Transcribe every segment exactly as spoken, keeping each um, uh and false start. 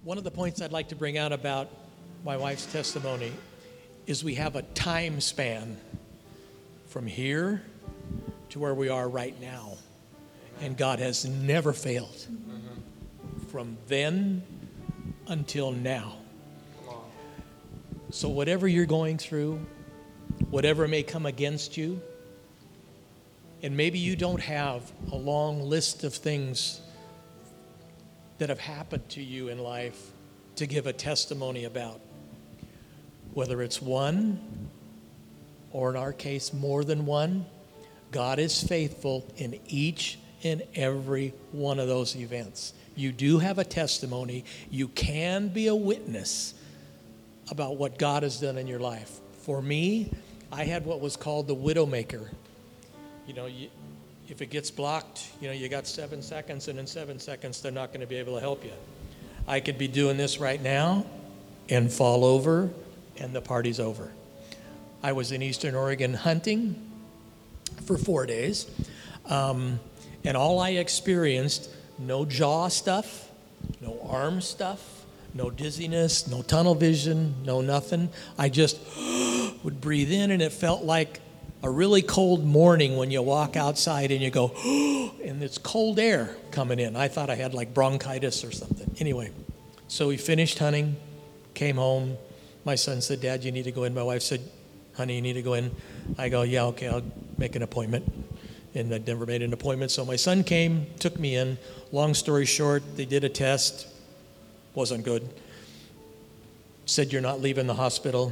One of the points I'd like to bring out about my wife's testimony is we have a time span from here to where we are right now. And God has never failed. Mm-hmm. From then until now. So whatever you're going through, whatever may come against you, and maybe you don't have a long list of things that have happened to you in life to give a testimony about. Whether it's one, or in our case, more than one, God is faithful in each and every one of those events. You do have a testimony. You can be a witness about what God has done in your life. For me, I had what was called the Widowmaker. You know, you, if it gets blocked, you know, you got seven seconds, and in seven seconds, they're not going to be able to help you. I could be doing this right now and fall over, and the party's over. I was in Eastern Oregon hunting for four days, um, and all I experienced, no jaw stuff, no arm stuff, no dizziness, no tunnel vision, no nothing. I just would breathe in, and it felt like a really cold morning when you walk outside and you go, and it's cold air coming in. I thought I had like bronchitis or something. Anyway, so we finished hunting, came home. My son said, "Dad, you need to go in." My wife said, "Honey, you need to go in." I go, "Yeah, okay, I'll make an appointment." And I'd never made an appointment. So my son came, took me in. Long story short, they did a test. Wasn't good. Said, "You're not leaving the hospital."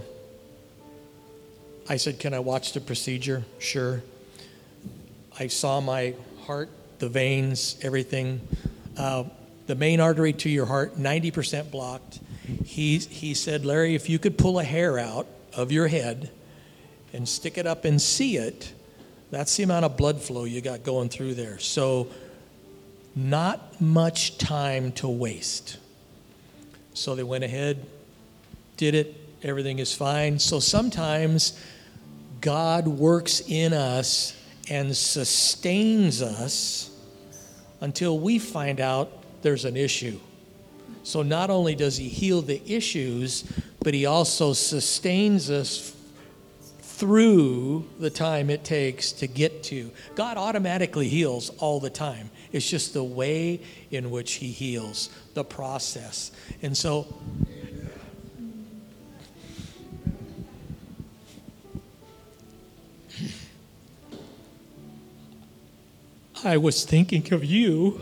I said, "Can I watch the procedure?" Sure. I saw my heart, the veins, everything. Uh, the main artery to your heart, ninety percent blocked. He, he said, "Larry, if you could pull a hair out of your head and stick it up and see it, that's the amount of blood flow you got going through there." So not much time to waste. So they went ahead, did it. Everything is fine. So sometimes God works in us and sustains us until we find out there's an issue. So not only does he heal the issues, but he also sustains us through the time it takes to get to. God automatically heals all the time. It's just the way in which he heals, the process. And so I was thinking of you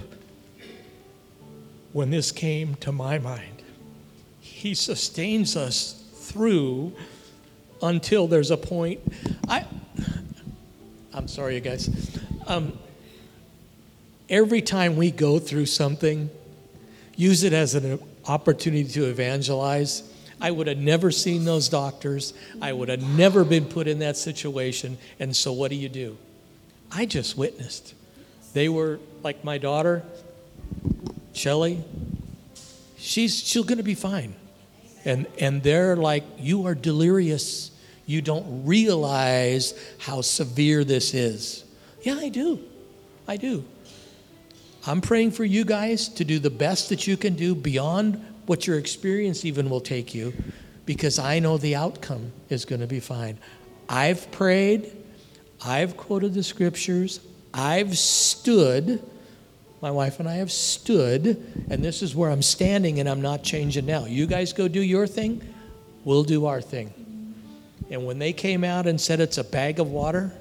when this came to my mind. He sustains us through until there's a point. I, I'm sorry, you guys. Um, every time we go through something, use it as an opportunity to evangelize. I would have never seen those doctors. I would have never been put in that situation. And so what do you do? I just witnessed. They were like my daughter, Shelly. She's she's going to be fine. And and they're like, "You are delirious. You don't realize how severe this is." Yeah, I do. I do. I'm praying for you guys to do the best that you can do beyond what your experience even will take you, because I know the outcome is going to be fine. I've prayed. I've quoted the scriptures. I've stood. My wife and I have stood, and this is where I'm standing, and I'm not changing now. You guys go do your thing. We'll do our thing. And when they came out and said it's a bag of water,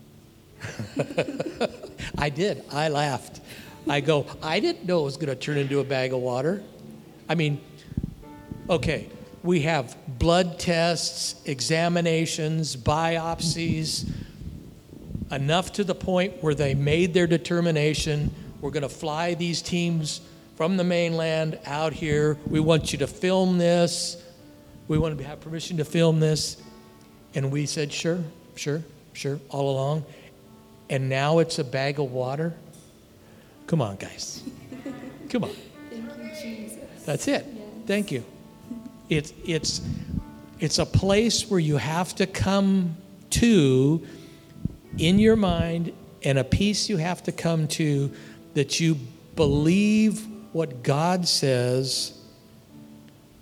I did. I laughed. I go, I didn't know it was going to turn into a bag of water. I mean, okay, we have blood tests, examinations, biopsies, enough to the point where they made their determination. We're going to fly these teams from the mainland out here. We want you to film this. We want to have permission to film this. And we said, sure, sure, sure, all along. And now it's a bag of water. Come on, guys. Come on. Thank you, Jesus. That's it. Yes. Thank you. It's it's it's a place where you have to come to in your mind, and a peace you have to come to, that you believe what God says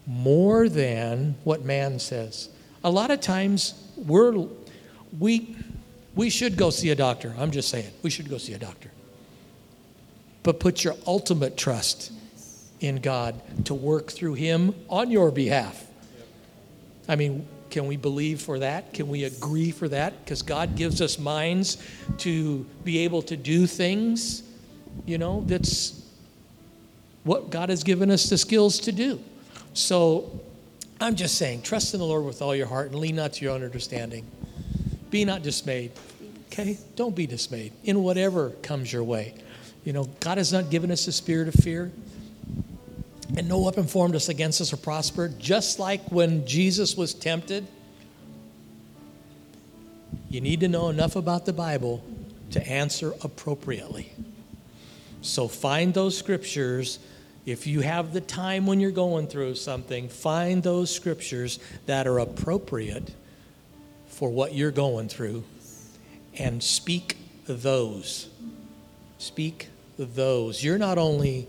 more than what man says. A lot of times we're we we should go see a doctor. I'm just saying, we should go see a doctor. But put your ultimate trust in God to work through him on your behalf. I mean, can we believe for that? Can we agree for that? Because God gives us minds to be able to do things, you know, that's what God has given us the skills to do. So I'm just saying, trust in the Lord with all your heart and lean not to your own understanding. Be not dismayed, okay? Don't be dismayed in whatever comes your way. You know, God has not given us a spirit of fear, and no weapon formed us against us or prospered. Just like when Jesus was tempted, you need to know enough about the Bible to answer appropriately. So find those scriptures. If you have the time when you're going through something, find those scriptures that are appropriate for what you're going through and speak those. Speak those. You're not only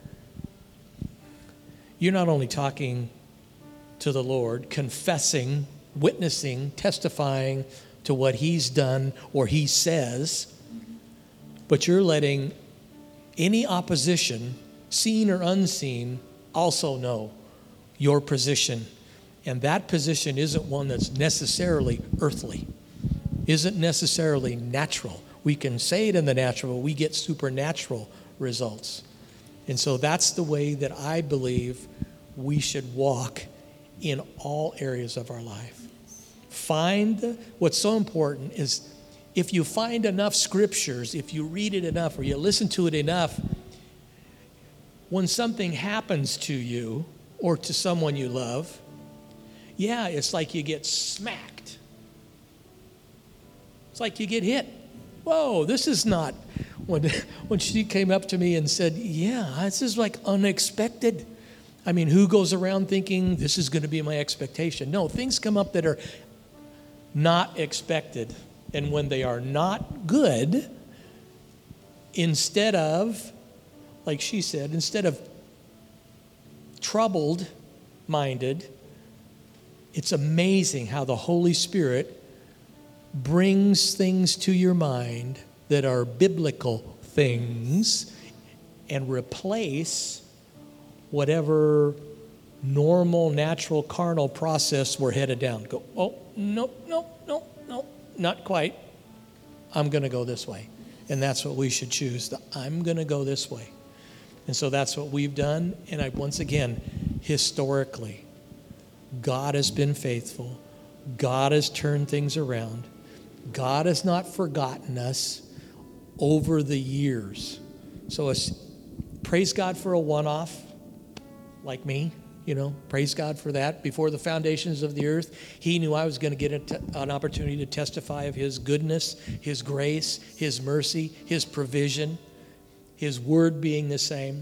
you're not only talking to the Lord, confessing, witnessing, testifying to what he's done or he says, but you're letting any opposition, seen or unseen, also know your position. And that position isn't one that's necessarily earthly, isn't necessarily natural. We can say it in the natural, but we get supernatural results. And so that's the way that I believe we should walk in all areas of our life. Find, what's so important is if you find enough scriptures, if you read it enough or you listen to it enough, when something happens to you or to someone you love, yeah, it's like you get smacked. It's like you get hit. Whoa, this is not, when, when she came up to me and said, yeah, this is like unexpected. I mean, who goes around thinking this is going to be my expectation? No, things come up that are not expected. And when they are not good, instead of, like she said, instead of troubled minded, it's amazing how the Holy Spirit brings things to your mind that are biblical things and replace whatever normal, natural, carnal process we're headed down. Go, oh, no, no, no, no, not quite. I'm going to go this way. And that's what we should choose. The, I'm going to go this way. And so that's what we've done. And I, once again, historically, God has been faithful. God has turned things around. God has not forgotten us over the years. So it's, praise God for a one-off like me, you know, praise God for that. Before the foundations of the earth, he knew I was going to get a te- an opportunity to testify of his goodness, his grace, his mercy, his provision, his word being the same.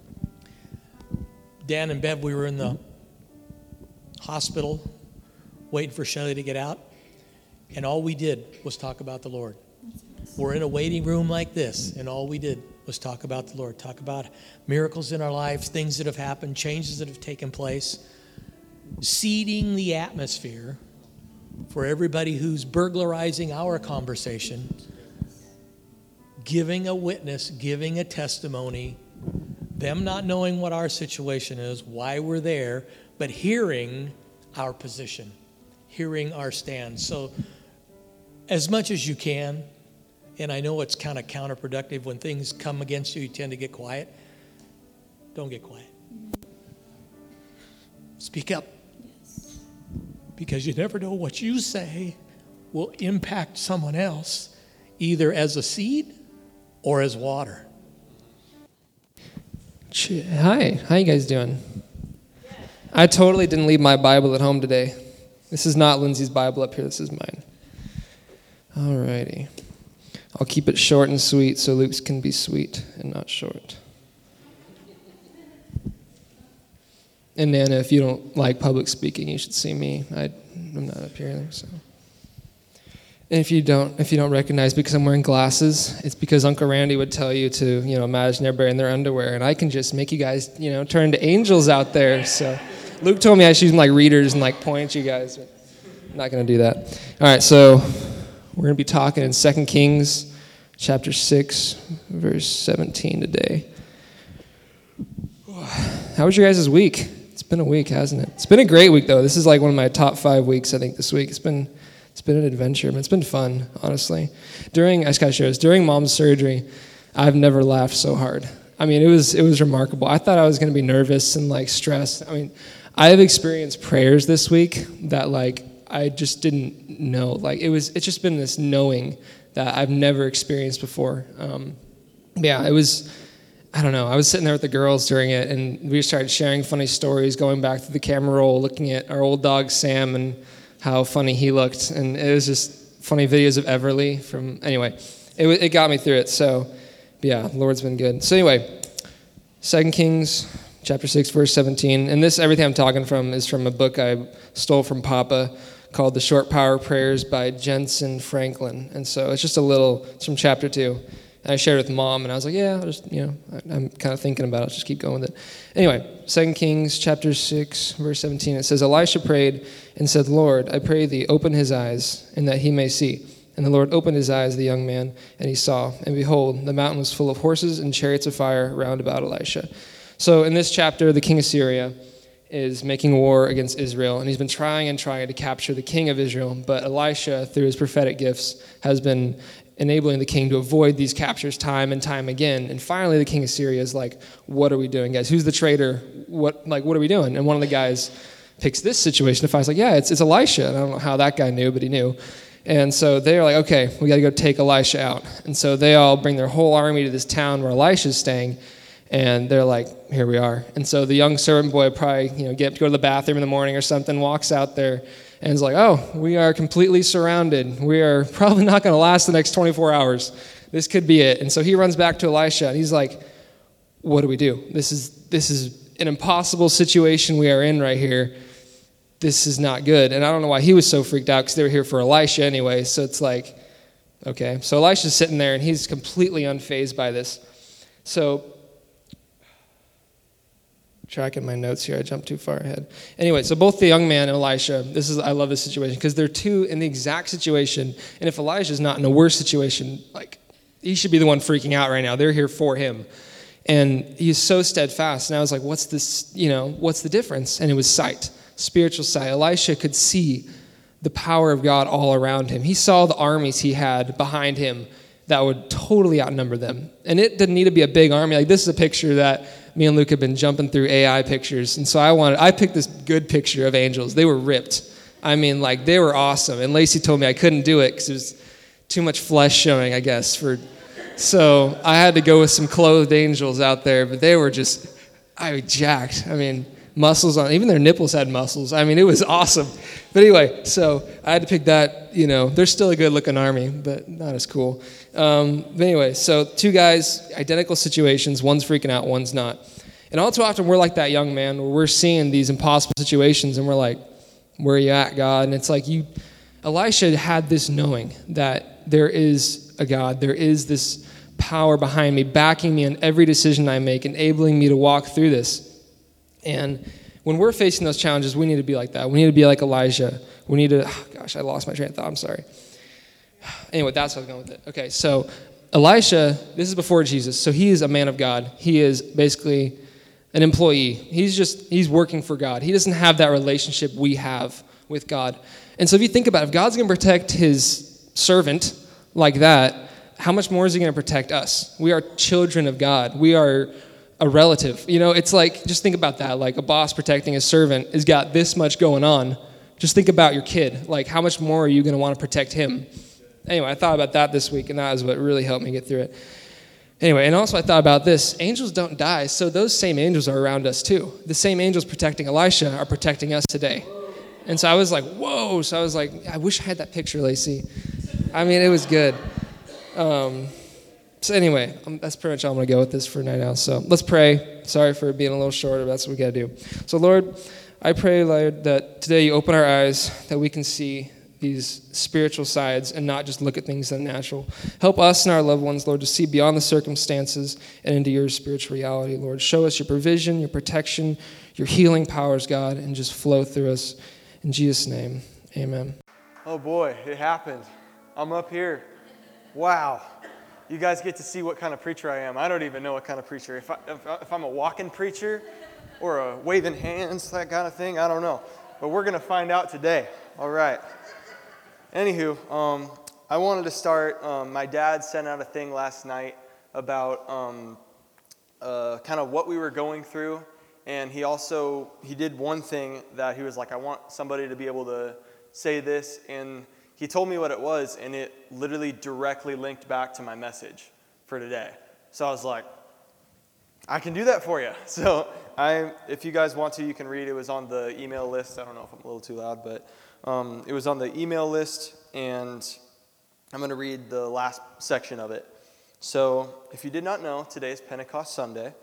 Dan and Bev, we were in the hospital waiting for Shelley to get out. And all we did was talk about the Lord. We're in a waiting room like this, and all we did was talk about the Lord, talk about miracles in our lives, things that have happened, changes that have taken place, seeding the atmosphere for everybody who's burglarizing our conversation, giving a witness, giving a testimony, them not knowing what our situation is, why we're there, but hearing our position, hearing our stand. So as much as you can, and I know it's kind of counterproductive when things come against you, you tend to get quiet. Don't get quiet. Speak up. Yes. Because you never know what you say will impact someone else, either as a seed or as water. Hi, how you guys doing? I totally didn't leave my Bible at home today. This is not Lindsay's Bible up here, this is mine. Alrighty. I'll keep it short and sweet so Luke's can be sweet and not short. And Nana, if you don't like public speaking, you should see me. I, I'm not up here, so. And if you don't, if you don't recognize because I'm wearing glasses, it's because Uncle Randy would tell you to, you know, imagine everybody in their underwear, and I can just make you guys, you know, turn to angels out there. So Luke told me I should use like readers and like point at you guys. But I'm not going to do that. All right, so we're going to be talking in Second Kings chapter six, verse seventeen today. How was your guys' week? It's been a week, hasn't it? It's been a great week, though. This is like one of my top five weeks, I think, this week. It's been it's been an adventure, but it's been fun, honestly. During, I just gotta share this, during mom's surgery, I've never laughed so hard. I mean, it was it was remarkable. I thought I was going to be nervous and, like, stressed. I mean, I have experienced prayers this week that, like, I just didn't know. Like, it was, it's just been this knowing that I've never experienced before. Um, yeah, it was, I don't know. I was sitting there with the girls during it, and we started sharing funny stories, going back to the camera roll, looking at our old dog, Sam, and how funny he looked. And it was just funny videos of Everly from, anyway, it, it got me through it. So, yeah, the Lord's been good. So anyway, Second Kings chapter six, verse seventeen. And this, everything I'm talking from is from a book I stole from Papa called The Short Power Prayers by Jensen Franklin. And so it's just a little, it's from chapter two. And I shared it with Mom, and I was like, yeah, I'll just, you know, I, I'm kind of thinking about it. I'll just keep going with it. Anyway, Second Kings chapter six, verse seventeen, it says, Elisha prayed and said, Lord, I pray thee, open his eyes, and that he may see. And the Lord opened his eyes, the young man, and he saw. And behold, the mountain was full of horses and chariots of fire round about Elisha. So in this chapter, the king of Syria is making war against Israel, and he's been trying and trying to capture the king of Israel. But Elisha, through his prophetic gifts, has been enabling the king to avoid these captures time and time again. And finally, the king of Syria is like, what are we doing, guys? Who's the traitor? What, like, what are we doing? And one of the guys picks this situation to find, like, yeah, it's, it's Elisha. And I don't know how that guy knew, but he knew. And so they're like, okay, we got to go take Elisha out. And so they all bring their whole army to this town where Elisha's staying, and they're like, here we are. And so the young servant boy probably, you know, get to go to the bathroom in the morning or something, walks out there, and is like, oh, we are completely surrounded. We are probably not going to last the next twenty-four hours. This could be it. And so he runs back to Elisha, and he's like, what do we do? This is this is an impossible situation we are in right here. This is not good. And I don't know why he was so freaked out, because they were here for Elisha anyway. So it's like, okay. So Elisha's sitting there, and he's completely unfazed by this. So, tracking my notes here, I jumped too far ahead. Anyway, so both the young man and Elisha, this is, I love this situation, because they're two in the exact situation. And if Elisha's not in a worse situation, like, he should be the one freaking out right now. They're here for him. And he's so steadfast. And I was like, what's this, you know, what's the difference? And it was sight. Spiritual sight. Elisha could see the power of God all around him. He saw the armies he had behind him that would totally outnumber them. And it didn't need to be a big army. Like, this is a picture that me and Luke have been jumping through A I pictures. And so I wanted, I picked this good picture of angels. They were ripped. I mean, like, they were awesome. And Lacey told me I couldn't do it because it was too much flesh showing, I guess. For So I had to go with some clothed angels out there. But they were just, I was jacked. I mean, muscles on, even their nipples had muscles. I mean, it was awesome. But anyway, so I had to pick that, you know, they're still a good-looking army, but not as cool. Um, but anyway, so two guys, identical situations, one's freaking out, one's not. And all too often, we're like that young man, where we're seeing these impossible situations, and we're like, where are you at, God? And it's like, you, Elisha had this knowing that there is a God, there is this power behind me, backing me in every decision I make, enabling me to walk through this. And when we're facing those challenges, we need to be like that. We need to be like Elijah. We need to, oh gosh, I lost my train of thought. I'm sorry. Anyway, that's how I was going with it. Okay, so Elisha, this is before Jesus. So he is a man of God. He is basically an employee. He's just, he's working for God. He doesn't have that relationship we have with God. And so if you think about it, if God's going to protect his servant like that, how much more is he going to protect us? We are children of God. We are a relative. You know, it's like, just think about that. Like, a boss protecting his servant has got this much going on. Just think about your kid. Like, how much more are you going to want to protect him? Anyway, I thought about that this week, and that is what really helped me get through it. Anyway, and also I thought about this. Angels don't die, so those same angels are around us too. The same angels protecting Elisha are protecting us today. And so I was like, whoa. So I was like, I wish I had that picture, Lacey. I mean, it was good. Um, so anyway, um, that's pretty much all I'm going to go with this for right now. So let's pray. Sorry for being a little shorter, but that's what we got to do. So Lord, I pray, Lord, that today you open our eyes, that we can see these spiritual sides and not just look at things in the natural. Help us and our loved ones, Lord, to see beyond the circumstances and into your spiritual reality, Lord. Show us your provision, your protection, your healing powers, God, and just flow through us. In Jesus' name, amen. Oh boy, it happened. I'm up here. Wow. You guys get to see what kind of preacher I am. I don't even know what kind of preacher. If, I, if, I, if I'm a walking preacher or a waving hands, that kind of thing, I don't know. But we're going to find out today. All right. Anywho, um, I wanted to start. Um, my dad sent out a thing last night about um, uh, kind of what we were going through. And he also, he did one thing that he was like, I want somebody to be able to say this. And he told me what it was, and it literally directly linked back to my message for today. So I was like, I can do that for you. So I, if you guys want to, you can read. It was on the email list. I don't know if I'm a little too loud, but um, it was on the email list, and I'm going to read the last section of it. So if you did not know, today is Pentecost Sunday.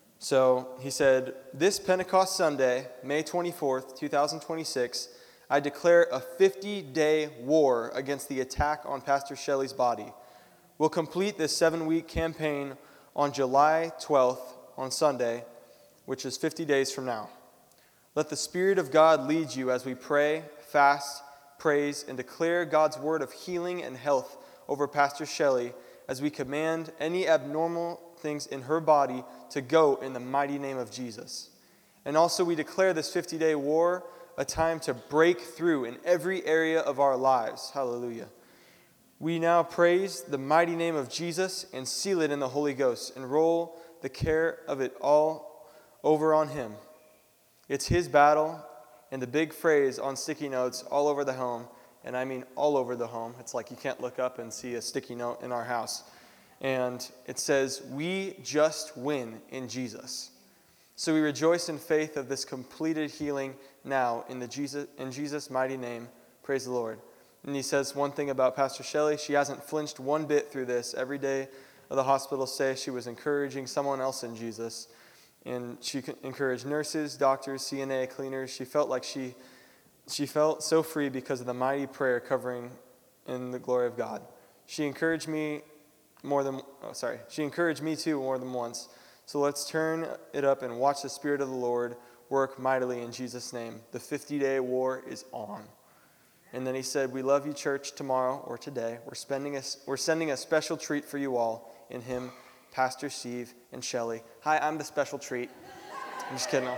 So he said, this Pentecost Sunday, May twenty-fourth, twenty twenty-six, I declare a fifty-day war against the attack on Pastor Shelley's body. We'll complete this seven-week campaign on July twelfth, on Sunday, which is fifty days from now. Let the Spirit of God lead you as we pray, fast, praise, and declare God's word of healing and health over Pastor Shelley as we command any abnormal things in her body to go in the mighty name of Jesus. And also we declare this fifty-day war a time to break through in every area of our lives. Hallelujah. We now praise the mighty name of Jesus and seal it in the Holy Ghost and roll the care of it all over on him. It's his battle, and the big phrase on sticky notes all over the home, and I mean all over the home. It's like you can't look up and see a sticky note in our house. And it says, we just win in Jesus. So we rejoice in faith of this completed healing now in the Jesus in Jesus' mighty name. Praise the Lord. And he says one thing about Pastor Shelley. She hasn't flinched one bit through this. Every day of the hospital stay, she was encouraging someone else in Jesus. And she encouraged nurses, doctors, C N A, cleaners. She felt like she, she felt so free because of the mighty prayer covering in the glory of God. She encouraged me more than, oh, sorry. She encouraged me too more than once. So let's turn it up and watch the Spirit of the Lord work mightily in Jesus' name. The fifty-day war is on. And then he said, we love you, church, tomorrow or today. We're, spending a, we're sending a special treat for you all in him, Pastor Steve and Shelley. Hi, I'm the special treat. I'm just kidding.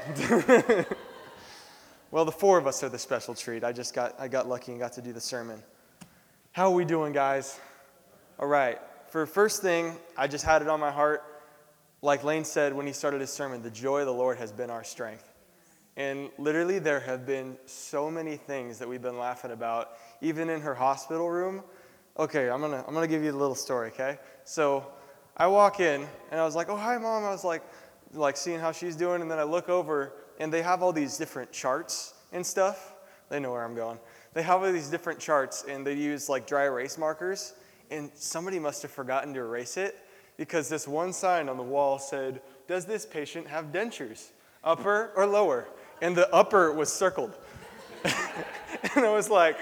Well, the four of us are the special treat. I just got I got lucky and got to do the sermon. How are we doing, guys? All right. For first thing, I just had it on my heart. Like Lane said when he started his sermon, the joy of the Lord has been our strength. And literally there have been so many things that we've been laughing about, even in her hospital room. Okay, I'm gonna I'm gonna give you a little story, okay? So I walk in and I was like, oh hi mom. I was like like seeing how she's doing, and then I look over and they have all these different charts and stuff. They know where I'm going. They have all these different charts and they use like dry erase markers, and somebody must have forgotten to erase it. Because this one sign on the wall said, does this patient have dentures, upper or lower? And the upper was circled. And I was like,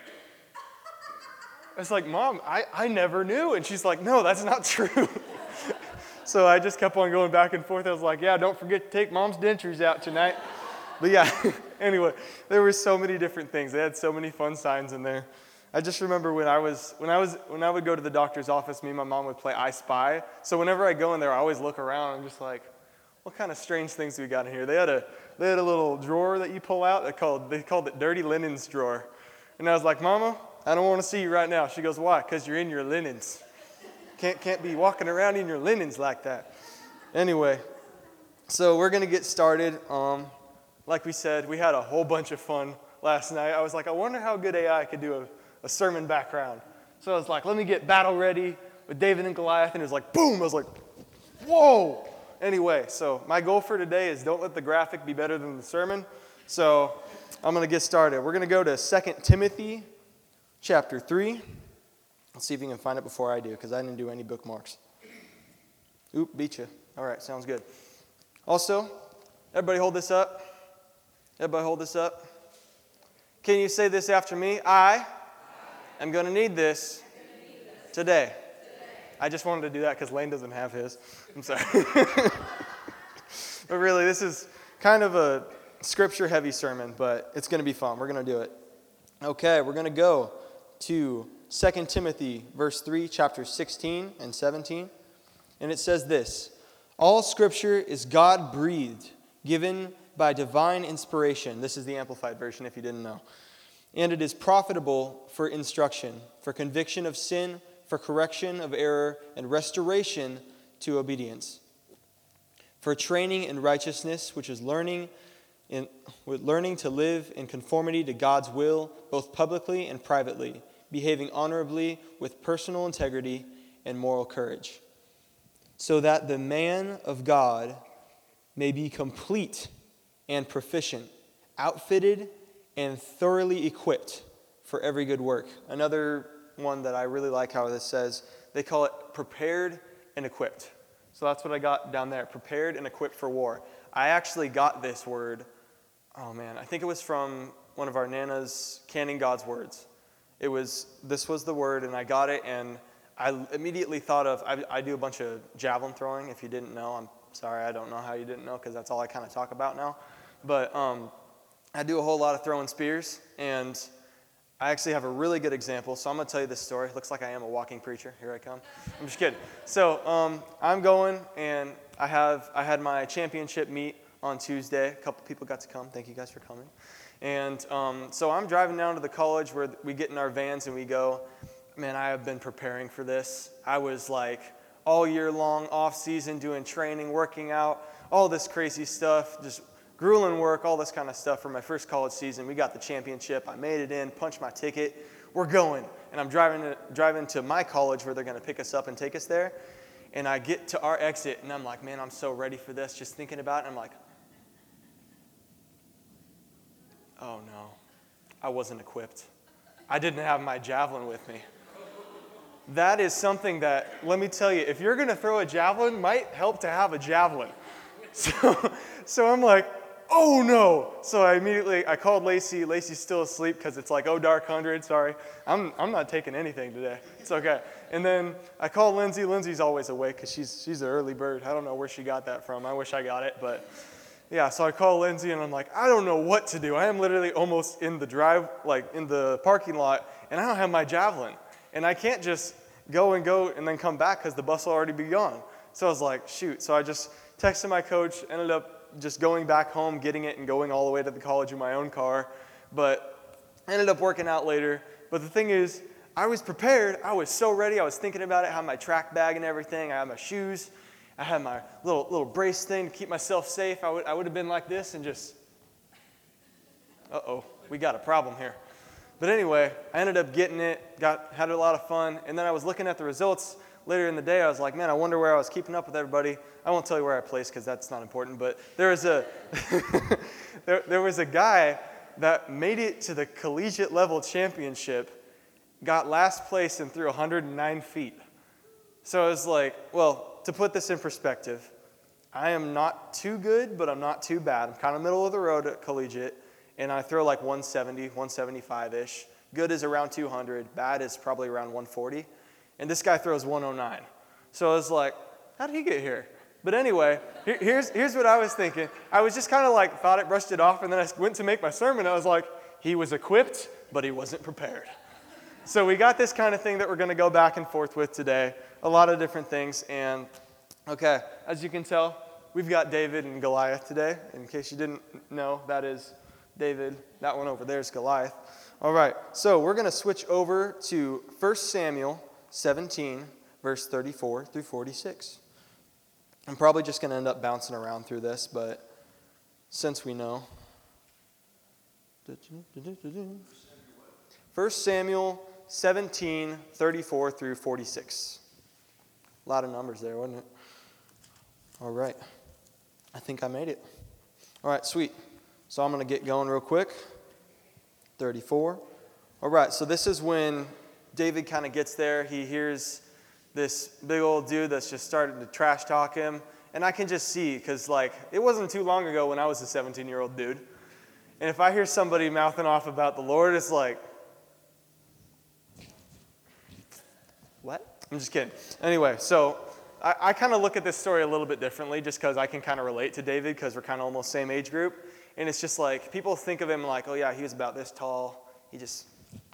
I was like, Mom, I, I never knew. And she's like, no, that's not true. So I just kept on going back and forth. I was like, yeah, don't forget to take Mom's dentures out tonight. But yeah, anyway, there were so many different things. They had so many fun signs in there. I just remember when I was when I was when I would go to the doctor's office, me and my mom would play I Spy. So whenever I go in there, I always look around. I'm just like, what kind of strange things do we got in here? They had a they had a little drawer that you pull out. They called they called it Dirty Linens drawer. And I was like, Mama, I don't want to see you right now. She goes, why? Because you're in your linens. Can't can't be walking around in your linens like that. Anyway, so we're gonna get started. Um, like we said, we had a whole bunch of fun last night. I was like, I wonder how good A I could do a a sermon background. So I was like, let me get battle ready with David and Goliath, and it was like, boom, I was like, whoa. Anyway, so my goal for today is don't let the graphic be better than the sermon. So I'm going to get started. We're going to go to Second Timothy chapter three. Let's see if you can find it before I do, because I didn't do any bookmarks. Oop, beat you. All right, sounds good. Also, everybody hold this up. Everybody hold this up. Can you say this after me? I am going to need this today. I just wanted to do that because Lane doesn't have his. I'm sorry. But really, this is kind of a scripture-heavy sermon, but it's going to be fun. We're going to do it. Okay, we're going to go to Second Timothy, verse three, chapter sixteen and seventeen. And it says this: all scripture is God-breathed, given by divine inspiration. This is the Amplified Version, if you didn't know. And it is profitable for instruction, for conviction of sin, for correction of error, and restoration to obedience, for training in righteousness, which is learning in with learning to live in conformity to God's will, both publicly and privately, behaving honorably with personal integrity and moral courage, so that the man of God may be complete and proficient, outfitted and thoroughly equipped for every good work. Another one that I really like how this says, they call it prepared and equipped. So that's what I got down there, prepared and equipped for war. I actually got this word, oh man, I think it was from one of our Nana's Canning God's Words. It was, this was the word, and I got it, and I immediately thought of, I, I do a bunch of javelin throwing. If you didn't know, I'm sorry, I don't know how you didn't know, because that's all I kind of talk about now. But um, I do a whole lot of throwing spears, and I actually have a really good example, so I'm going to tell you this story. Looks like I am a walking preacher. Here I come. I'm just kidding. So um, I'm going, and I have I had my championship meet on Tuesday. A couple people got to come. Thank you guys for coming. And um, so I'm driving down to the college where we get in our vans and we go. Man, I have been preparing for this. I was like all year long, off season, doing training, working out, all this crazy stuff, just grueling work, all this kind of stuff for my first college season. We got the championship. I made it in, punched my ticket. We're going. And I'm driving to, driving to my college where they're going to pick us up and take us there. And I get to our exit, and I'm like, man, I'm so ready for this. Just thinking about it, and I'm like, oh, no. I wasn't equipped. I didn't have my javelin with me. That is something that, let me tell you, if you're going to throw a javelin, might help to have a javelin. So, so I'm like, oh no. So I immediately, I called Lacey. Lacey's still asleep because it's like, oh, dark hundred, sorry. I'm I'm not taking anything today. It's okay. And then I called Lindsay. Lindsay's always awake because she's, she's an early bird. I don't know where she got that from. I wish I got it, but yeah. So I called Lindsay and I'm like, I don't know what to do. I am literally almost in the drive, like in the parking lot, and I don't have my javelin. And I can't just go and go and then come back because the bus will already be gone. So I was like, shoot. So I just texted my coach, ended up just going back home, getting it, and going all the way to the college in my own car. But I ended up working out later. But the thing is, I was prepared. I was so ready. I was thinking about it. I had my track bag and everything. I had my shoes. I had my little little brace thing to keep myself safe. I would I would have been like this and just, uh-oh, we got a problem here. But anyway, I ended up getting it, got had a lot of fun. And then I was looking at the results later in the day. I was like, man, I wonder where I was keeping up with everybody. I won't tell you where I placed because that's not important, but there was a there, there was a guy that made it to the collegiate level championship, got last place and threw one hundred nine feet. So I was like, well, to put this in perspective, I am not too good, but I'm not too bad. I'm kind of middle of the road at collegiate, and I throw like one seventy, one seventy-five-ish. Good is around two hundred, bad is probably around one forty, and this guy throws one oh nine. So I was like, how did he get here? But anyway, here, here's, here's what I was thinking. I was just kind of like, thought it, brushed it off, and then I went to make my sermon. I was like, he was equipped, but he wasn't prepared. So we got this kind of thing that we're going to go back and forth with today. A lot of different things. And, okay, as you can tell, we've got David and Goliath today. In case you didn't know, that is David. That one over there is Goliath. All right, so we're going to switch over to First Samuel seventeen, verse thirty-four through forty-six. I'm probably just going to end up bouncing around through this, but since we know. First Samuel seventeen, thirty-four through forty-six. A lot of numbers there, wasn't it? All right. I think I made it. All right, sweet. So I'm going to get going real quick. thirty-four. All right, so this is when David kind of gets there. He hears this big old dude that's just starting to trash talk him. And I can just see, because like, it wasn't too long ago when I was a seventeen-year-old dude. And if I hear somebody mouthing off about the Lord, it's like, I'm just kidding. Anyway, so I, I kind of look at this story a little bit differently just because I can kind of relate to David because we're kind of almost same age group. And it's just like, people think of him like, oh yeah, he was about this tall. He just,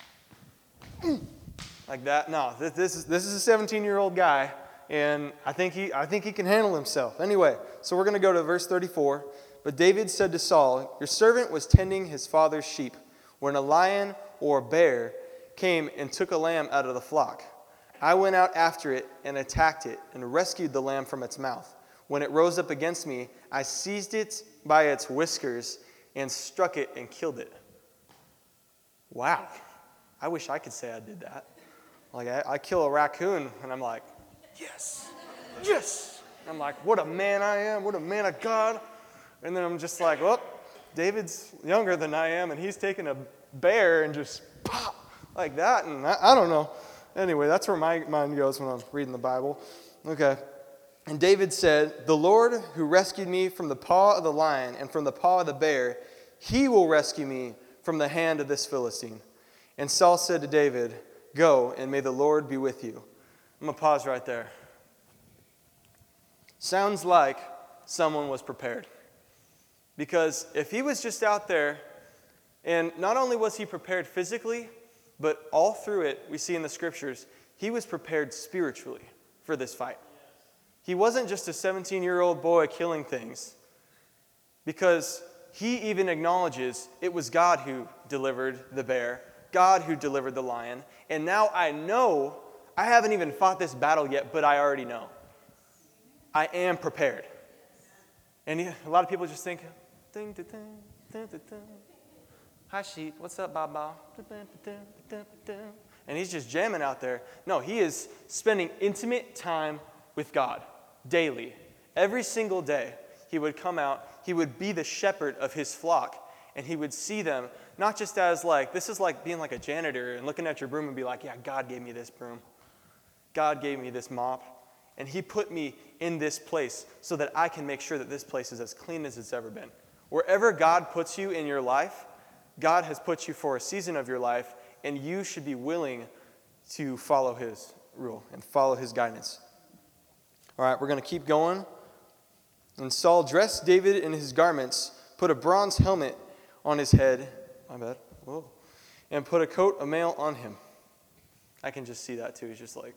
like that. No, this, this is this is a seventeen-year-old guy, and I think he I think he can handle himself. Anyway, so we're going to go to verse thirty-four. But David said to Saul, your servant was tending his father's sheep when a lion or a bear came and took a lamb out of the flock. I went out after it and attacked it and rescued the lamb from its mouth. When it rose up against me, I seized it by its whiskers and struck it and killed it. Wow. I wish I could say I did that. Like, I, I kill a raccoon, and I'm like, yes, yes. I'm like, what a man I am, what a man of God. And then I'm just like, well, David's younger than I am, and he's taking a bear and just pop like that, and I, I don't know. Anyway, that's where my mind goes when I'm reading the Bible. Okay. And David said, the Lord who rescued me from the paw of the lion and from the paw of the bear, he will rescue me from the hand of this Philistine. And Saul said to David, go, and may the Lord be with you. I'm going to pause right there. Sounds like someone was prepared. Because if he was just out there, and not only was he prepared physically, but all through it, we see in the scriptures, he was prepared spiritually for this fight. He wasn't just a seventeen-year-old boy killing things, because he even acknowledges it was God who delivered the bear, God who delivered the lion, and now I know, I haven't even fought this battle yet, but I already know. I am prepared. And a lot of people just think, ding, ding, ding, ding, ding, ding. Hi, sheep. What's up, Baba? And he's just jamming out there. No, he is spending intimate time with God daily. Every single day, he would come out. He would be the shepherd of his flock. And he would see them, not just as like, this is like being like a janitor and looking at your broom and be like, yeah, God gave me this broom. God gave me this mop. And he put me in this place so that I can make sure that this place is as clean as it's ever been. Wherever God puts you in your life, God has put you for a season of your life, and you should be willing to follow his rule and follow his guidance. All right, we're going to keep going. And Saul dressed David in his garments, put a bronze helmet on his head, my bad, whoa, and put a coat of mail on him. I can just see that too. He's just like,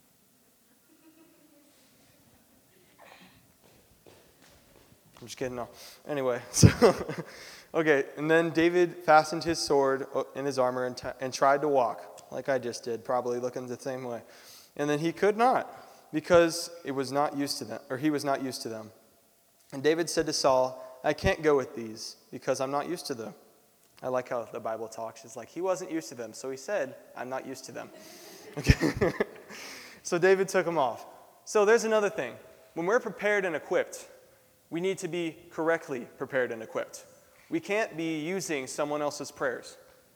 I'm just kidding, no. Anyway, so, okay, and then David fastened his sword in his armor and, t- and tried to walk, like I just did, probably looking the same way. And then he could not, because it was not used to them, or he was not used to them. And David said to Saul, I can't go with these, because I'm not used to them. I like how the Bible talks. It's like he wasn't used to them, so he said, I'm not used to them. Okay. So David took them off. So there's another thing. When we're prepared and equipped, we need to be correctly prepared and equipped. We can't be using someone else's prayers.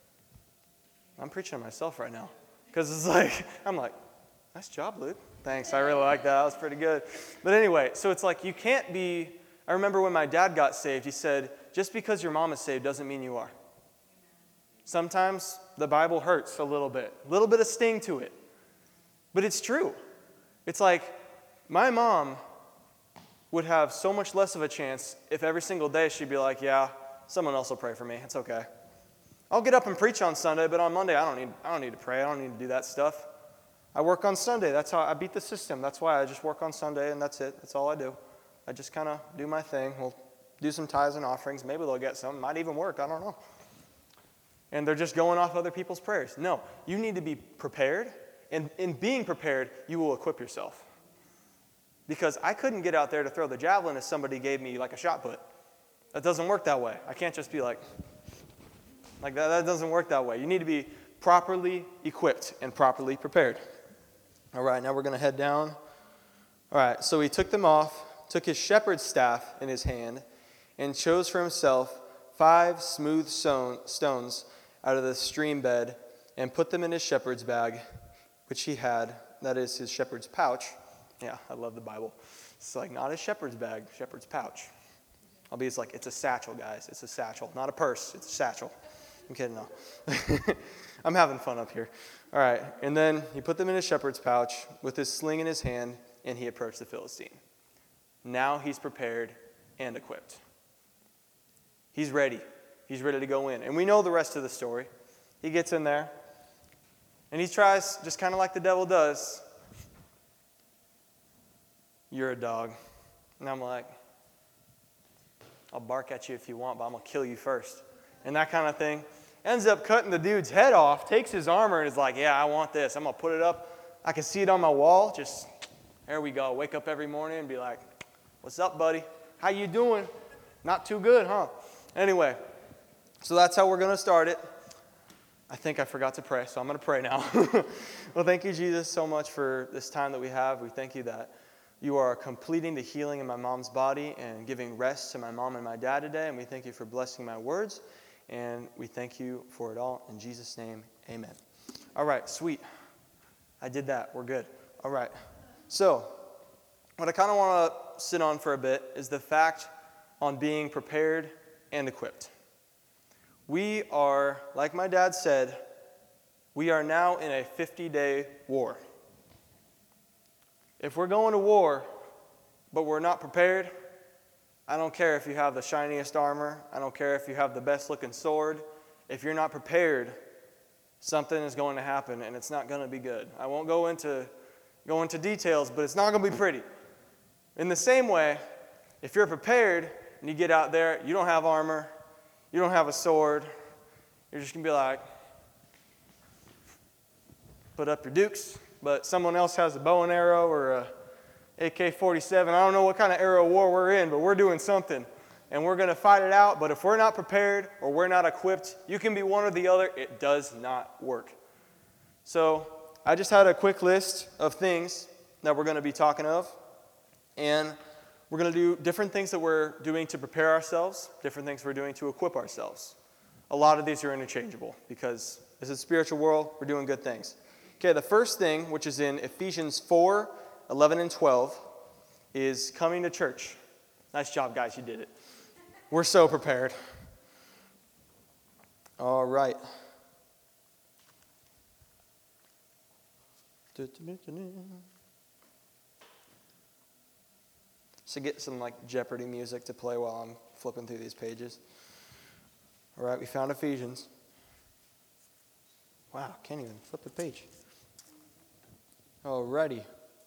I'm preaching to myself right now. Because it's like, I'm like, nice job, Luke. Thanks, I really like that. That was pretty good. But anyway, so it's like you can't be, I remember when my dad got saved, he said, just because your mom is saved doesn't mean you are. Sometimes the Bible hurts a little bit, a little bit of sting to it. But it's true. It's like my mom would have so much less of a chance if every single day she'd be like, yeah, someone else will pray for me. It's okay. I'll get up and preach on Sunday, but on Monday I don't need I don't need to pray. I don't need to do that stuff. I work on Sunday. That's how I beat the system. That's why I just work on Sunday, and that's it. That's all I do. I just kind of do my thing. We'll do some tithes and offerings. Maybe they'll get some. Might even work. I don't know. And they're just going off other people's prayers. No, you need to be prepared, and in being prepared, you will equip yourself. Because I couldn't get out there to throw the javelin if somebody gave me like a shot put. That doesn't work that way. I can't just be like, like that. That doesn't work that way. You need to be properly equipped and properly prepared. All right, now we're going to head down. All right, so he took them off, took his shepherd's staff in his hand, and chose for himself five smooth stones out of the stream bed and put them in his shepherd's bag, which he had, that is his shepherd's pouch. Yeah, I love the Bible. It's like not a shepherd's bag, shepherd's pouch. I'll be it's like, it's a satchel, guys. It's a satchel, not a purse. It's a satchel. I'm kidding, no. I'm having fun up here. All right. And then he put them in his shepherd's pouch with his sling in his hand, and he approached the Philistine. Now he's prepared and equipped. He's ready. He's ready to go in. And we know the rest of the story. He gets in there, and he tries, just kind of like the devil does, "You're a dog." And I'm like, "I'll bark at you if you want, but I'm going to kill you first." And that kind of thing. Ends up cutting the dude's head off, takes his armor, and is like, "Yeah, I want this. I'm going to put it up. I can see it on my wall. Just, there we go. Wake up every morning and be like, 'What's up, buddy? How you doing? Not too good, huh?'" Anyway, so that's how we're going to start it. I think I forgot to pray, so I'm going to pray now. Well, thank you, Jesus, so much for this time that we have. We thank you that you are completing the healing in my mom's body and giving rest to my mom and my dad today. And we thank you for blessing my words. And we thank you for it all. In Jesus' name, amen. All right, sweet. I did that. We're good. All right. So, what I kind of want to sit on for a bit is the fact on being prepared and equipped. We are, like my dad said, we are now in a fifty-day war. If we're going to war, but we're not prepared, I don't care if you have the shiniest armor. I don't care if you have the best-looking sword. If you're not prepared, something is going to happen, and it's not going to be good. I won't go into, go into details, but it's not going to be pretty. In the same way, if you're prepared and you get out there, you don't have armor, you don't have a sword, you're just going to be like, put up your dukes, but someone else has a bow and arrow or a A K forty-seven. I don't know what kind of era of war we're in, but we're doing something. And we're going to fight it out. But if we're not prepared or we're not equipped, you can be one or the other. It does not work. So I just had a quick list of things that we're going to be talking of. And we're going to do different things that we're doing to prepare ourselves, different things we're doing to equip ourselves. A lot of these are interchangeable because this is a spiritual world. We're doing good things. Okay, the first thing, which is in Ephesians four, eleven and twelve, is coming to church. Nice job, guys. You did it. We're so prepared. All right. So get some like Jeopardy music to play while I'm flipping through these pages. All right, we found Ephesians. Wow, can't even flip the page. All righty.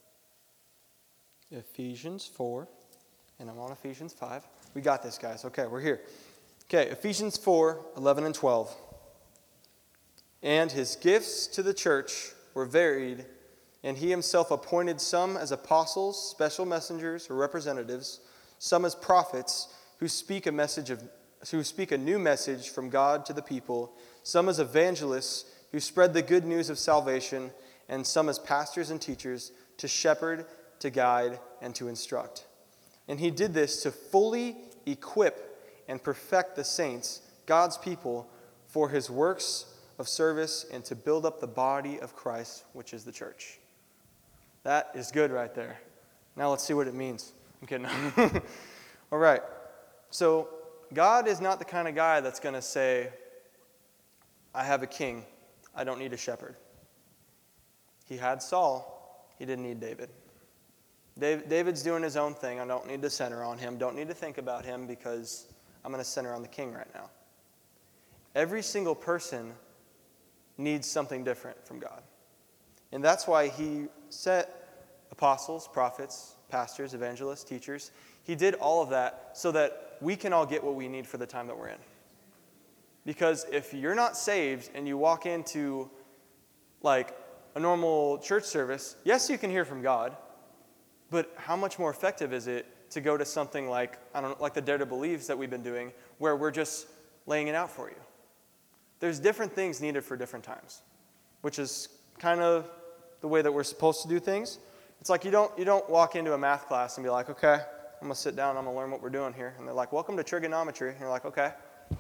Ephesians four, and I'm on Ephesians five. We got this, guys. Okay, we're here. Okay, Ephesians four, eleven and twelve. And his gifts to the church were varied, and he himself appointed some as apostles, special messengers or representatives, some as prophets who speak a message of who speak a new message from God to the people, some as evangelists who spread the good news of salvation, and some as pastors and teachers to shepherd, to guide, and to instruct. And he did this to fully equip and perfect the saints, God's people, for his works of service and to build up the body of Christ, which is the church. That is good right there. Now let's see what it means. I'm kidding. All right. So God is not the kind of guy that's going to say, I have a king. I don't need a shepherd. He had Saul. He didn't need David. David's doing his own thing. I don't need to center on him. Don't need to think about him because I'm going to center on the king right now. Every single person needs something different from God. And that's why he set apostles, prophets, pastors, evangelists, teachers. He did all of that so that we can all get what we need for the time that we're in. Because if you're not saved and you walk into like a normal church service, yes, you can hear from God, but how much more effective is it to go to something like, I don't know, like the Dare to Believes that we've been doing, where we're just laying it out for you? There's different things needed for different times, which is kind of the way that we're supposed to do things. It's like you don't you don't walk into a math class and be like, okay, I'm going to sit down, I'm going to learn what we're doing here. And they're like, welcome to trigonometry. And you're like, okay.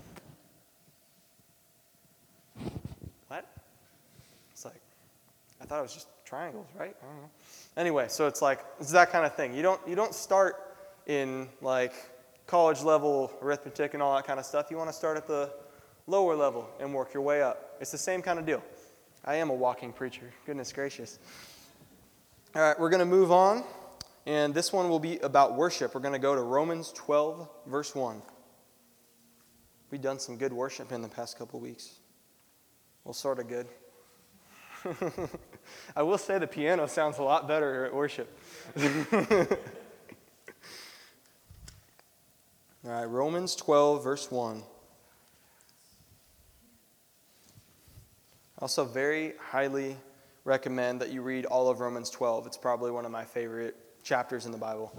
What? It's like, I thought it was just triangles, right? I don't know. Anyway, so it's like, it's that kind of thing. You don't you don't start in like college level arithmetic and all that kind of stuff. You want to start at the lower level and work your way up. It's the same kind of deal. I am a walking preacher. Goodness gracious. All right, we're going to move on. And this one will be about worship. We're going to go to Romans twelve, verse one. We've done some good worship in the past couple weeks. Well, sort of good. I will say the piano sounds a lot better at worship. All right, Romans twelve, verse one. I also very highly recommend that you read all of Romans twelve. It's probably one of my favorite chapters in the Bible.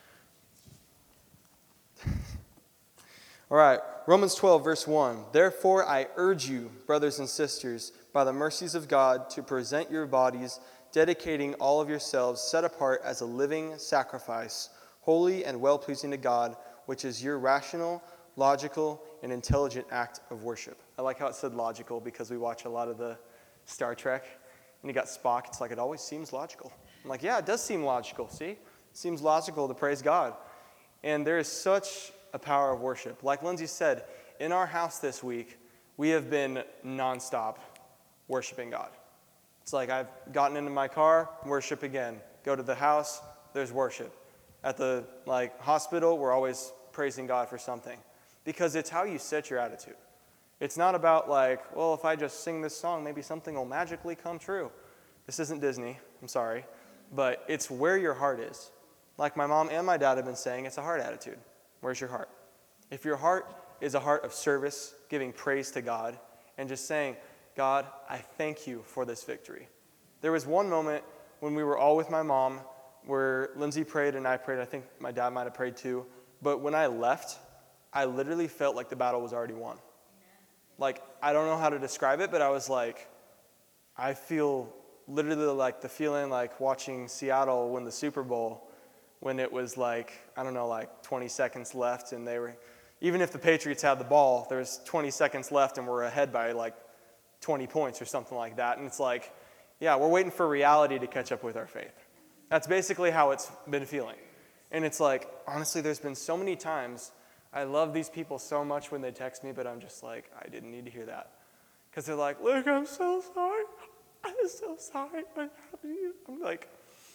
All right, Romans twelve, verse one. Therefore, I urge you, brothers and sisters, by the mercies of God, to present your bodies, dedicating all of yourselves, set apart as a living sacrifice, holy and well-pleasing to God, which is your rational, logical, and intelligent act of worship. I like how it said logical because we watch a lot of the Star Trek, and you got Spock. It's like, it always seems logical. I'm like, yeah, it does seem logical, see? It seems logical to praise God. And there is such a power of worship. Like Lindsay said, in our house this week, we have been nonstop worshiping God. It's like I've gotten into my car, worship again. Go to the house, there's worship. At the like hospital, we're always praising God for something. Because it's how you set your attitude. It's not about like, well, if I just sing this song, maybe something will magically come true. This isn't Disney, I'm sorry. But it's where your heart is. Like my mom and my dad have been saying, it's a heart attitude. Where's your heart? If your heart is a heart of service, giving praise to God, and just saying, God, I thank you for this victory. There was one moment when we were all with my mom where Lindsay prayed and I prayed. I think my dad might have prayed too. But when I left, I literally felt like the battle was already won. Like, I don't know how to describe it, but I was like, I feel literally like the feeling like watching Seattle win the Super Bowl when it was like, I don't know, like twenty seconds left and they were, even if the Patriots had the ball, there was twenty seconds left and we're ahead by like twenty points or something like that. And it's like, yeah, we're waiting for reality to catch up with our faith. That's basically how it's been feeling. And it's like, honestly, there's been so many times, I love these people so much when they text me, but I'm just like, I didn't need to hear that. Because they're like, look, I'm so sorry. I'm so sorry. I'm like,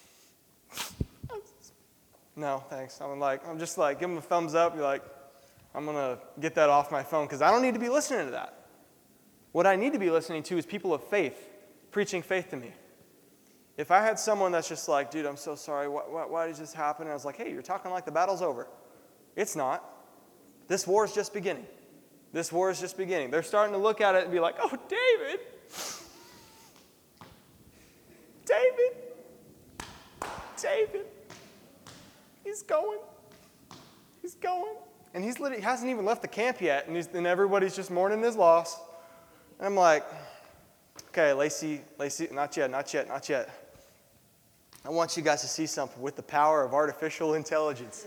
no, thanks. I'm like, I'm just like, give them a thumbs up. You're like, I'm going to get that off my phone because I don't need to be listening to that. What I need to be listening to is people of faith preaching faith to me. If I had someone that's just like, dude, I'm so sorry. Why, why, why did this happen? And I was like, hey, you're talking like the battle's over. It's not. This war is just beginning. This war is just beginning. They're starting to look at it and be like, oh, David. David. David. He's going. He's going. And he's literally, he hasn't even left the camp yet, and, he's, and everybody's just mourning his loss. And I'm like, okay, Lacey, Lacey, not yet, not yet, not yet. I want you guys to see something with the power of artificial intelligence.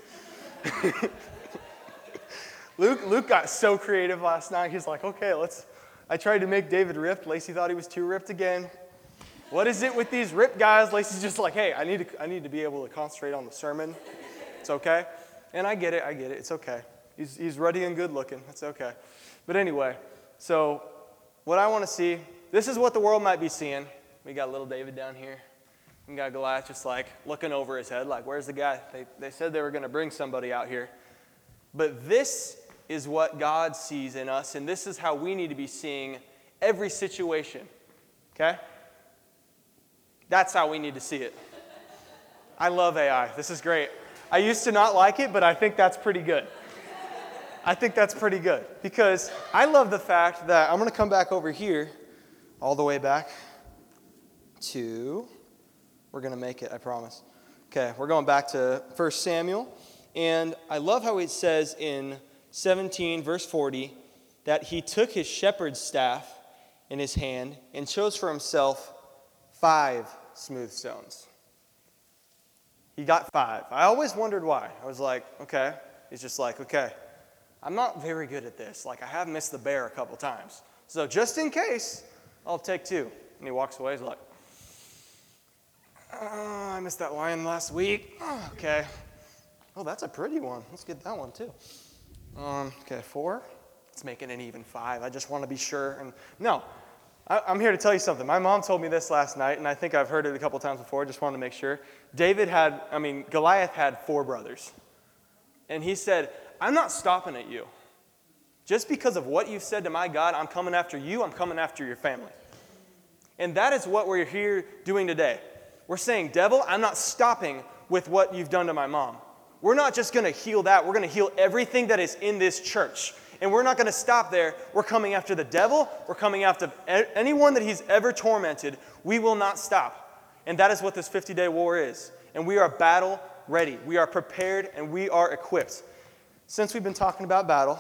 Luke, Luke got so creative last night. He's like, okay, let's, I tried to make David ripped. Lacey thought he was too ripped again. What is it with these ripped guys? Lacey's just like, hey, I need to, I need to be able to concentrate on the sermon. It's okay. And I get it, I get it. It's okay. He's, he's ruddy and good looking. It's okay. But anyway, so what I want to see, this is what the world might be seeing. We got little David down here. We got Goliath just like looking over his head like, where's the guy? They, they said they were going to bring somebody out here. But this is what God sees in us, and this is how we need to be seeing every situation, okay? That's how we need to see it. I love A I. This is great. I used to not like it, but I think that's pretty good. I think that's pretty good because I love the fact that I'm going to come back over here, all the way back to, we're going to make it, I promise. Okay, we're going back to First Samuel, and I love how it says in seventeen, verse forty, that he took his shepherd's staff in his hand and chose for himself five smooth stones. He got five. I always wondered why. I was like, okay. He's just like, okay, I'm not very good at this. Like, I have missed the bear a couple times. So just in case, I'll take two. And he walks away. He's like, oh, I missed that lion last week. Oh, okay. Oh, that's a pretty one. Let's get that one too. Um, okay, four. let's make it an even five. I just want to be sure. And no, I, I'm here to tell you something. My mom told me this last night, and I think I've heard it a couple times before. I just wanted to make sure. David had, I mean, Goliath had four brothers. And he said, I'm not stopping at you. Just because of what you've said to my God, I'm coming after you, I'm coming after your family. And that is what we're here doing today. We're saying, devil, I'm not stopping with what you've done to my mom. We're not just going to heal that. We're going to heal everything that is in this church. And we're not going to stop there. We're coming after the devil. We're coming after anyone that he's ever tormented. We will not stop. And that is what this fifty-day war is. And we are battle ready. We are prepared and we are equipped. Since we've been talking about battle,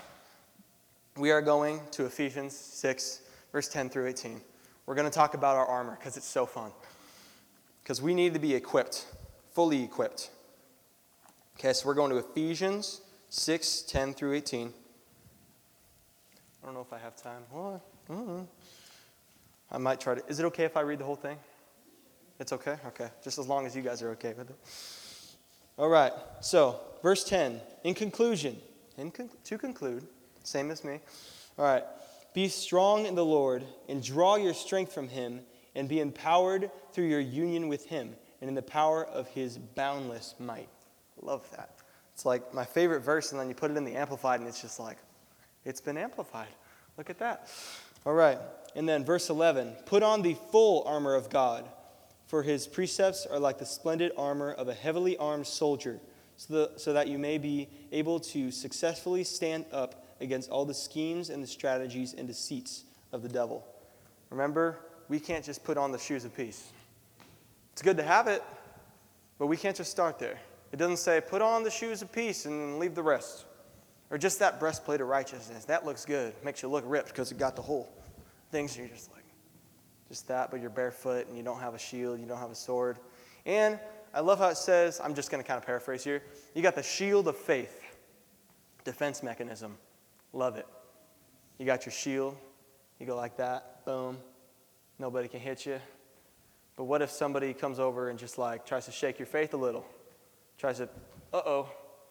we are going to Ephesians six, verse ten through eighteen. We're going to talk about our armor because it's so fun. Because we need to be equipped, fully equipped. Okay, so we're going to Ephesians six, ten through eighteen. I don't know if I have time. Well, I don't know. I might try to. Is it okay if I read the whole thing? It's okay? Okay. Just as long as you guys are okay with it. All right. So, verse ten. In conclusion, in con- to conclude, same as me. All right. Be strong in the Lord and draw your strength from him and be empowered through your union with him and in the power of his boundless might. Love that. It's like my favorite verse, and then you put it in the Amplified, and it's just like, it's been amplified. Look at that. All right. And then verse eleven. Put on the full armor of God, for his precepts are like the splendid armor of a heavily armed soldier, so, the, so that you may be able to successfully stand up against all the schemes and the strategies and deceits of the devil. Remember, we can't just put on the shoes of peace. It's good to have it, but we can't just start there. It doesn't say, put on the shoes of peace and leave the rest. Or just that breastplate of righteousness. That looks good. Makes you look ripped because it got the whole things. You're just like, just that, but you're barefoot and you don't have a shield, you don't have a sword. And I love how it says, I'm just going to kind of paraphrase here, you got the shield of faith, defense mechanism. Love it. You got your shield. You go like that. Boom. Nobody can hit you. But what if somebody comes over and just like tries to shake your faith a little? Tries to, uh-oh.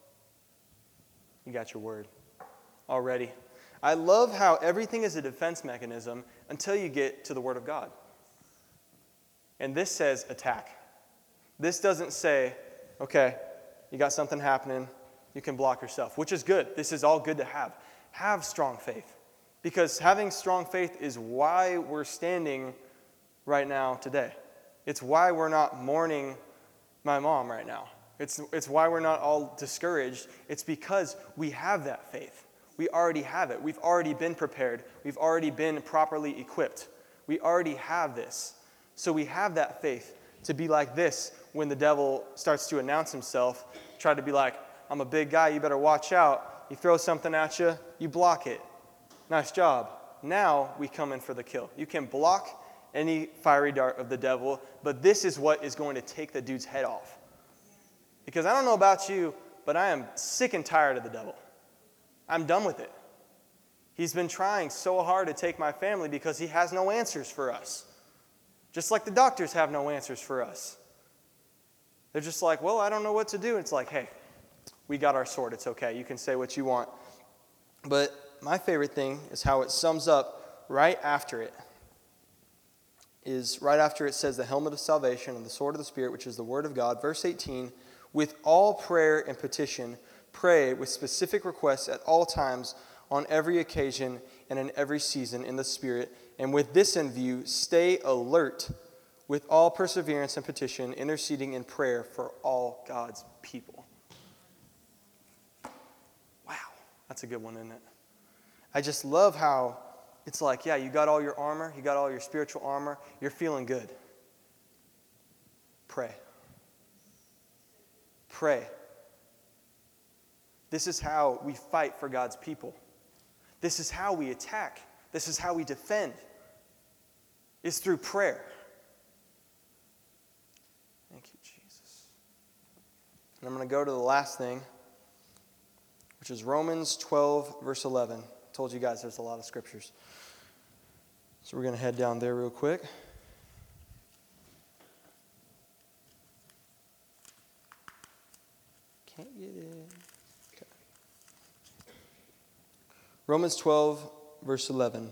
You got your word already. I love how everything is a defense mechanism until you get to the word of God. And this says attack. This doesn't say, okay, you got something happening, you can block yourself, which is good. This is all good to have. Have strong faith. Because having strong faith is why we're standing right now today. It's why we're not mourning my mom right now. It's, it's why we're not all discouraged. It's because we have that faith. We already have it. We've already been prepared. We've already been properly equipped. We already have this. So we have that faith to be like this when the devil starts to announce himself, try to be like, I'm a big guy, you better watch out. He throws something at you, you block it. Nice job. Now we come in for the kill. You can block any fiery dart of the devil, but this is what is going to take the dude's head off. Because I don't know about you, but I am sick and tired of the devil. I'm done with it. He's been trying so hard to take my family because he has no answers for us. Just like the doctors have no answers for us. They're just like, well, I don't know what to do. It's like, hey, we got our sword. It's okay. You can say what you want. But my favorite thing is how it sums up right after it. Is right after it says the helmet of salvation and the sword of the Spirit, which is the word of God. Verse eighteen, with all prayer and petition, pray with specific requests at all times, on every occasion, and in every season in the Spirit. And with this in view, stay alert with all perseverance and petition, interceding in prayer for all God's people. Wow, that's a good one, isn't it? I just love how it's like, yeah, you got all your armor, you got all your spiritual armor, you're feeling good. Pray. Pray. This is how we fight for God's people. This is how we attack. This is how we defend. It's through prayer. Thank you, Jesus. And I'm going to go to the last thing, which is Romans twelve, verse eleven. I told you guys there's a lot of scriptures. So we're going to head down there real quick. Can't get it. Okay. Romans twelve, verse eleven.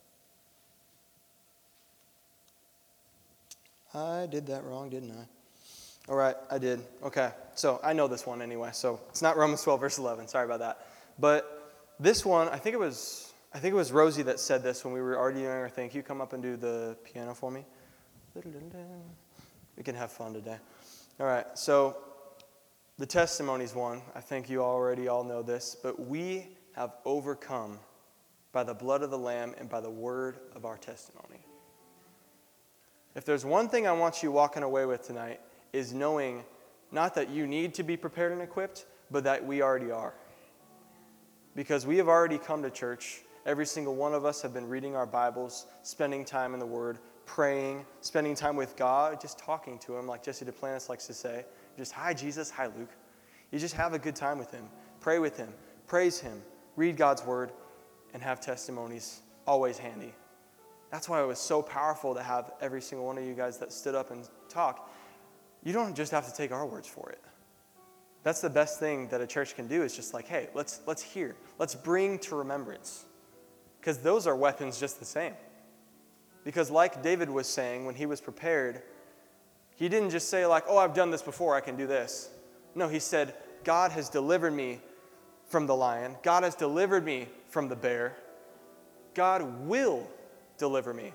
I did that wrong, didn't I? All right, I did. Okay, so I know this one anyway, so it's not Romans twelve, verse eleven. Sorry about that. But this one, I think it was I think it was Rosie that said this when we were already doing our thing. Can you come up and do the piano for me? We can have fun today. All right, so the testimonies one, I think you already all know this, but we have overcome by the blood of the Lamb and by the word of our testimony. If there's one thing I want you walking away with tonight, is knowing not that you need to be prepared and equipped, but that we already are. Because we have already come to church. Every single one of us have been reading our Bibles, spending time in the Word, praying, spending time with God, just talking to Him, like Jesse Duplantis likes to say. Just, hi, Jesus, hi, Luke. You just have a good time with Him. Pray with Him. Praise Him. Read God's Word, and have testimonies always handy. That's why it was so powerful to have every single one of you guys that stood up and talked. You don't just have to take our words for it. That's the best thing that a church can do is just like, hey, let's let's hear. Let's bring to remembrance. Because those are weapons just the same. Because like David was saying when he was prepared, he didn't just say like, oh, I've done this before, I can do this. No, he said, God has delivered me from the lion. God has delivered me from the bear. God will deliver me.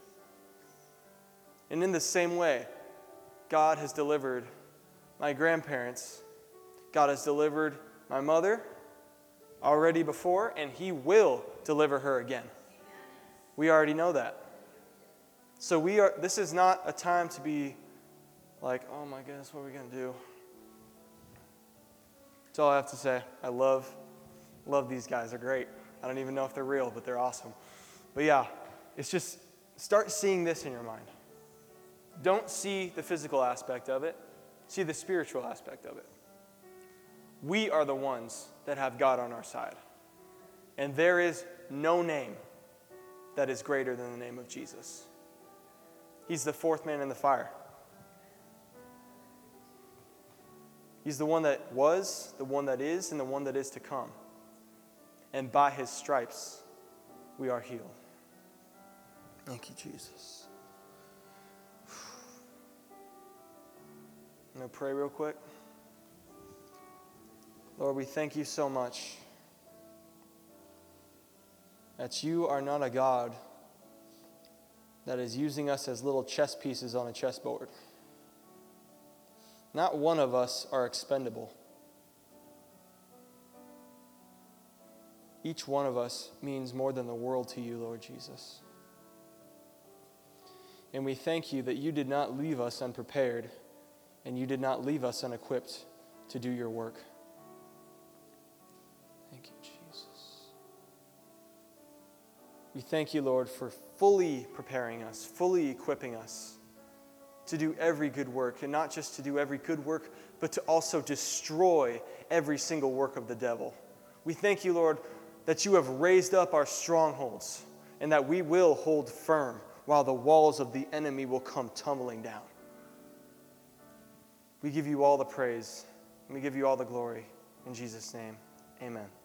And in the same way, God has delivered my grandparents. God has delivered my mother already before, and He will deliver her again. We already know that. So we are. This is not a time to be like, oh my goodness, what are we going to do? That's all I have to say. I love, love these guys. They're great. I don't even know if they're real, but they're awesome. But yeah, it's just start seeing this in your mind. Don't see the physical aspect of it. See the spiritual aspect of it. We are the ones that have God on our side. And there is no name that is greater than the name of Jesus. He's the fourth man in the fire. He's the one that was, the one that is, and the one that is to come. And by His stripes, we are healed. Thank you, Jesus. I'm going to pray real quick. Lord, we thank You so much that You are not a God that is using us as little chess pieces on a chessboard. Not one of us are expendable. Each one of us means more than the world to You, Lord Jesus. And we thank You that You did not leave us unprepared, and You did not leave us unequipped to do Your work. Thank You, Jesus. We thank You, Lord, for fully preparing us, fully equipping us to do every good work, and not just to do every good work, but to also destroy every single work of the devil. We thank You, Lord, that You have raised up our strongholds, and that we will hold firm while the walls of the enemy will come tumbling down. We give You all the praise, and we give You all the glory. In Jesus' name, amen.